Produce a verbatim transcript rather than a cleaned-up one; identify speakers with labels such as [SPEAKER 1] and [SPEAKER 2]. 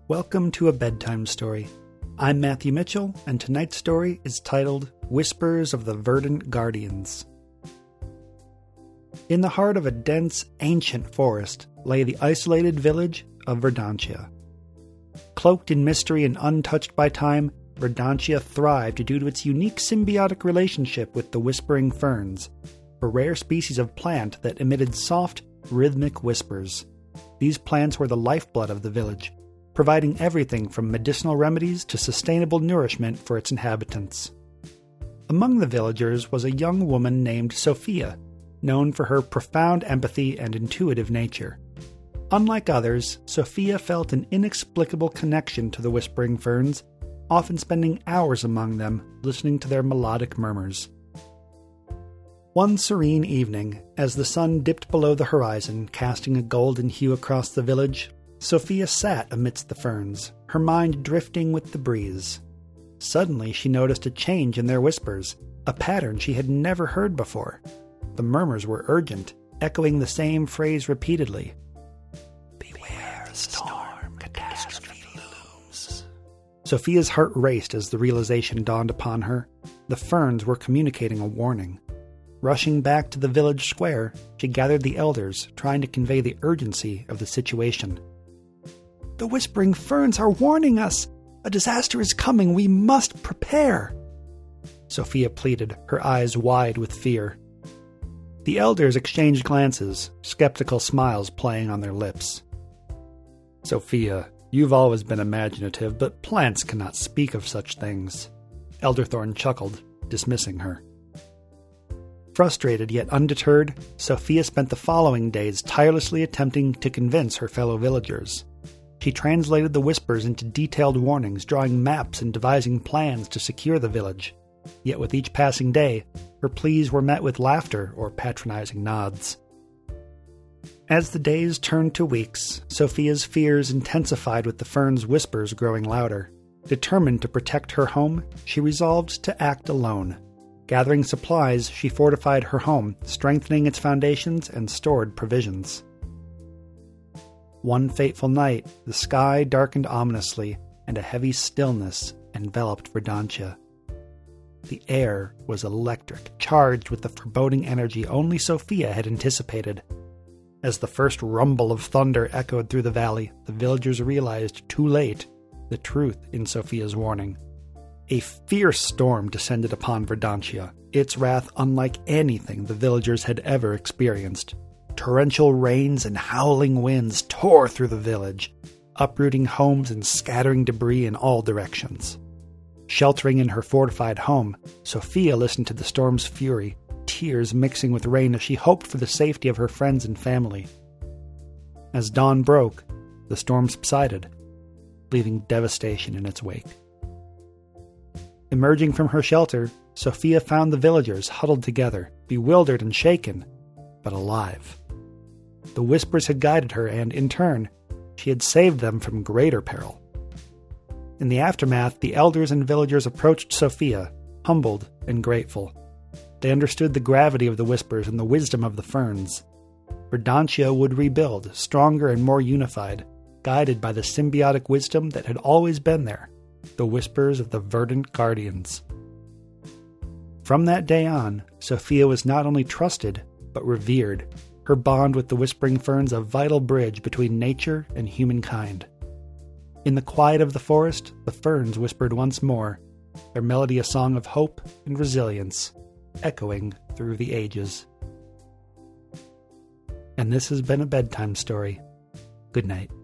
[SPEAKER 1] Welcome to A Bedtime Story. I'm Matthew Mitchell, and tonight's story is titled Whispers of the Verdant Guardians. In the heart of a dense, ancient forest lay the isolated village of Verdantia. Cloaked in mystery and untouched by time, Verdantia thrived due to its unique symbiotic relationship with the whispering ferns, a rare species of plant that emitted soft, rhythmic whispers. These plants were the lifeblood of the village, providing everything from medicinal remedies to sustainable nourishment for its inhabitants. Among the villagers was a young woman named Sophia, known for her profound empathy and intuitive nature. Unlike others, Sophia felt an inexplicable connection to the whispering ferns, often spending hours among them, listening to their melodic murmurs. One serene evening, as the sun dipped below the horizon, casting a golden hue across the village, Sophia sat amidst the ferns, her mind drifting with the breeze. Suddenly she noticed a change in their whispers, a pattern she had never heard before. The murmurs were urgent, echoing the same phrase repeatedly. "Beware the storm, catastrophe looms." Sophia's heart raced as the realization dawned upon her. The ferns were communicating a warning. Rushing back to the village square, she gathered the elders, trying to convey the urgency of the situation. "The whispering ferns are warning us! A disaster is coming! We must prepare!" Sophia pleaded, her eyes wide with fear. The elders exchanged glances, skeptical smiles playing on their lips. "Sophia, you've always been imaginative, but plants cannot speak of such things." Elderthorn chuckled, dismissing her. Frustrated yet undeterred, Sophia spent the following days tirelessly attempting to convince her fellow villagers. She translated the whispers into detailed warnings, drawing maps and devising plans to secure the village. Yet with each passing day, her pleas were met with laughter or patronizing nods. As the days turned to weeks, Sophia's fears intensified with the ferns' whispers growing louder. Determined to protect her home, she resolved to act alone. Gathering supplies, she fortified her home, strengthening its foundations and stored provisions. One fateful night, the sky darkened ominously, and a heavy stillness enveloped Verdantia. The air was electric, charged with the foreboding energy only Sophia had anticipated. As the first rumble of thunder echoed through the valley, the villagers realized, too late, the truth in Sophia's warning. A fierce storm descended upon Verdantia, its wrath unlike anything the villagers had ever experienced. Torrential rains and howling winds tore through the village, uprooting homes and scattering debris in all directions. Sheltering in her fortified home, Sophia listened to the storm's fury, tears mixing with rain as she hoped for the safety of her friends and family. As dawn broke, the storm subsided, leaving devastation in its wake. Emerging from her shelter, Sophia found the villagers huddled together, bewildered and shaken, but alive. The whispers had guided her, and, in turn, she had saved them from greater peril. In the aftermath, the elders and villagers approached Sophia, humbled and grateful. They understood the gravity of the whispers and the wisdom of the ferns. Verdantia would rebuild, stronger and more unified, guided by the symbiotic wisdom that had always been there, the whispers of the verdant guardians. From that day on, Sophia was not only trusted, but revered, her bond with the whispering ferns a vital bridge between nature and humankind. In the quiet of the forest, the ferns whispered once more, their melody a song of hope and resilience, echoing through the ages. And this has been A Bedtime Story. Good night.